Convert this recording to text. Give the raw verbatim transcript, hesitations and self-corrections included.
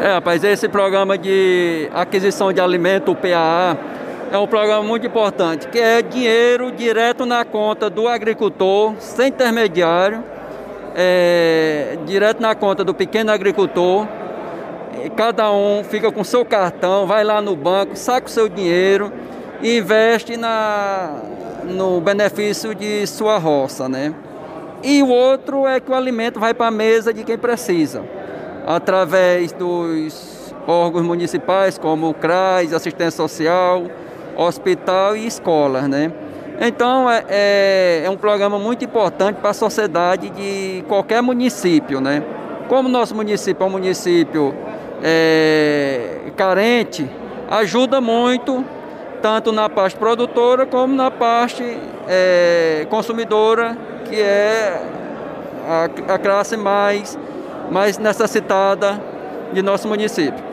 É, rapaz, esse programa de aquisição de alimento, o P A A, é um programa muito importante, que é dinheiro direto na conta do agricultor, sem intermediário, é, direto na conta do pequeno agricultor. Cada um fica com seu cartão, vai lá no banco, saca o seu dinheiro e investe na, no benefício de sua roça, né? E o outro é que o alimento vai para a mesa de quem precisa, através dos órgãos municipais, como o CRAS, assistência social, hospital e escolas, né? Então é, é, é um programa muito importante para a sociedade de qualquer município, né? Como nosso município é um município é, carente, ajuda muito, tanto na parte produtora como na parte é, consumidora, que é a, a classe mais, mais necessitada de nosso município.